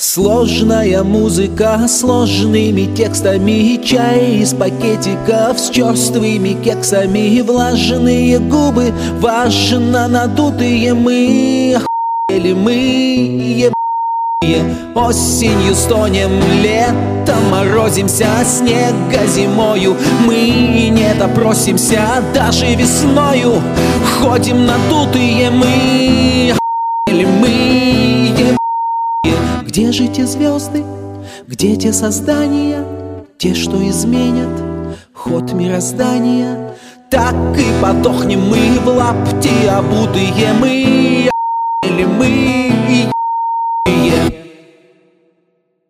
Сложная музыка, сложными текстами, чай из пакетиков с черствыми кексами, влажные губы, важно надутые мы, охуели мы, осенью стонем, летом морозимся, снега зимою мы не допросимся, даже весною ходим надутые мы, охуели мы. Где же те звезды, где те создания, те, что изменят ход мироздания? Так и подохнем мы в лапти обутые мы, охуели мы.